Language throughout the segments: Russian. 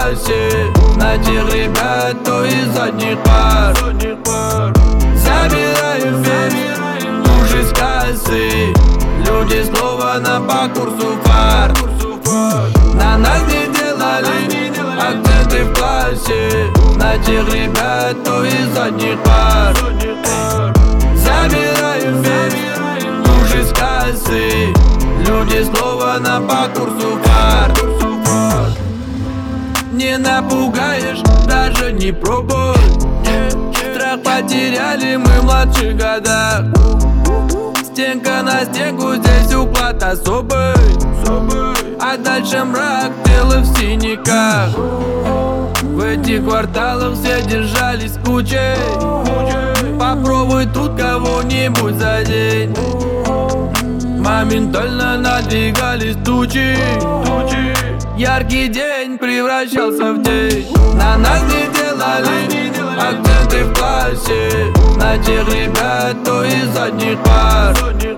классе на тех ребят, кто из задних пар. Забираю весь душ из кассы. Люди снова на по курсу фар. На нас не делали акценты в классе на тех ребят, кто из задних пар. Забираю весь душ из кассы. Люди снова на по курсу фар. Не напугаешь, даже не пробуй. Страх потеряли мы в младших годах. Стенка на стенку, здесь уклад особый. А дальше мрак, тело в синяках. В этих кварталах все держались кучей. Попробуй тут кого-нибудь задеть. Моментально надвигались тучи. Яркий день превращался в день. На нас не делали акценты в классе на тех ребят, кто из задних пар.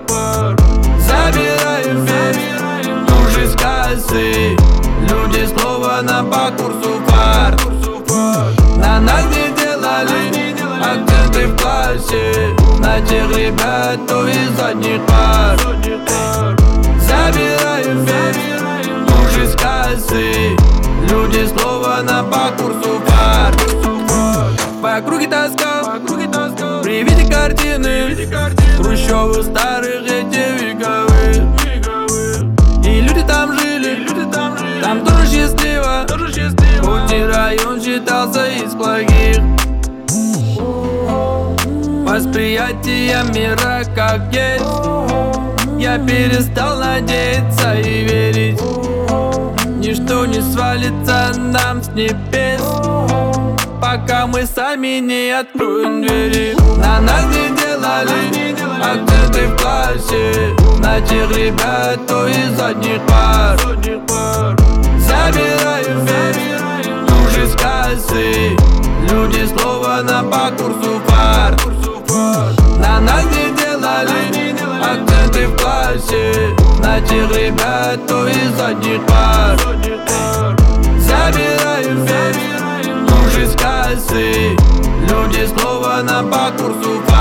Забираю весь душ из кассы. Люди снова на по курсу фар. На нас не делали акценты в классе на тех ребят, кто из задних пар. Забираю весь душ из кассы. Люди снова на по курсу фар. По округе тоска, при виде картины хрущевых старых этих вековых. И люди там жили, там тоже счастливо. Хоть и район считался из плохих. Восприятие мира как есть. Я перестал надеяться и верить. Ничто не свалится нам с небес, пока мы сами не откроем двери. На нас не делали акценты в классе на тех ребят, кто из задних пар. Забираю весь душ из кассы. Люди снова на по курсу фар. На нас не делали акценты в классе на тех ребят, кто из задних пар. Забираю весь душ из кассы. Люди снова на по курсу фар.